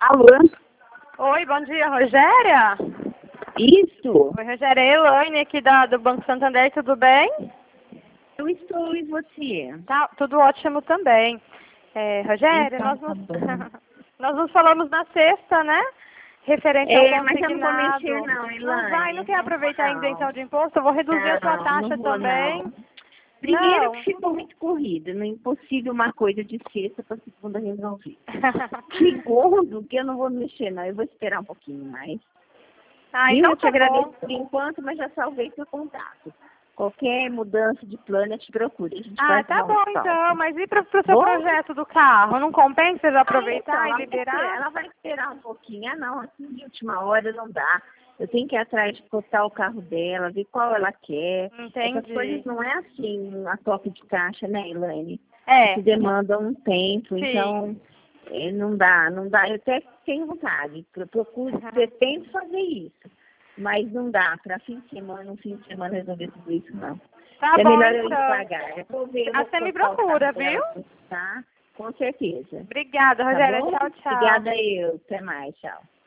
Alô? Oi, bom dia, Rogéria? Isso? Oi, Rogéria, é Elaine aqui do Banco Santander, tudo bem? Eu estou e você? Tá, tudo ótimo também. Rogéria, Então, tá bom. nós nos falamos na sexta, né? Referente ao Mas eu não vou consignado. mexer não, Não vai, não Elaine. quer Não vou aproveitar a isenção não. de imposto? Eu vou reduzir a sua Não, taxa não vou também. não. Primeiro Não. que ficou muito corrida, não é impossível uma coisa de sexta para segunda resolver. Segundo, que eu não vou mexer não, eu vou esperar um pouquinho mais. Ah, Viu? então Eu te tá agradeço bom. por enquanto, mas já salvei seu contato. Qualquer mudança de plano eu te procuro, a gente Ah, faz tá um bom então, salto. mas e para o seu Bom? projeto do carro? Não compensa eu aproveitar e Então, liberar? ela vai esperar um pouquinho. Ah, não, assim de última hora não dá. Eu tenho que ir atrás de cotar o carro dela, ver qual ela quer. Essas coisas Entendi. não é assim a toque de caixa, né, Elaine? É, Isso demanda um tempo, sim. então não dá, não dá. Eu até tenho vontade, eu procuro, pretendo fazer isso. Mas não dá, para um fim de semana resolver tudo isso, não. Tá É bom melhor eu ir então. devagar. Eu vou ver, eu Ah, vou você me cotar o procura, carro viu? dela, tá? Com certeza. Obrigada, Tá Rogéria. bom? Tchau, tchau. Obrigada eu. Até mais. Tchau.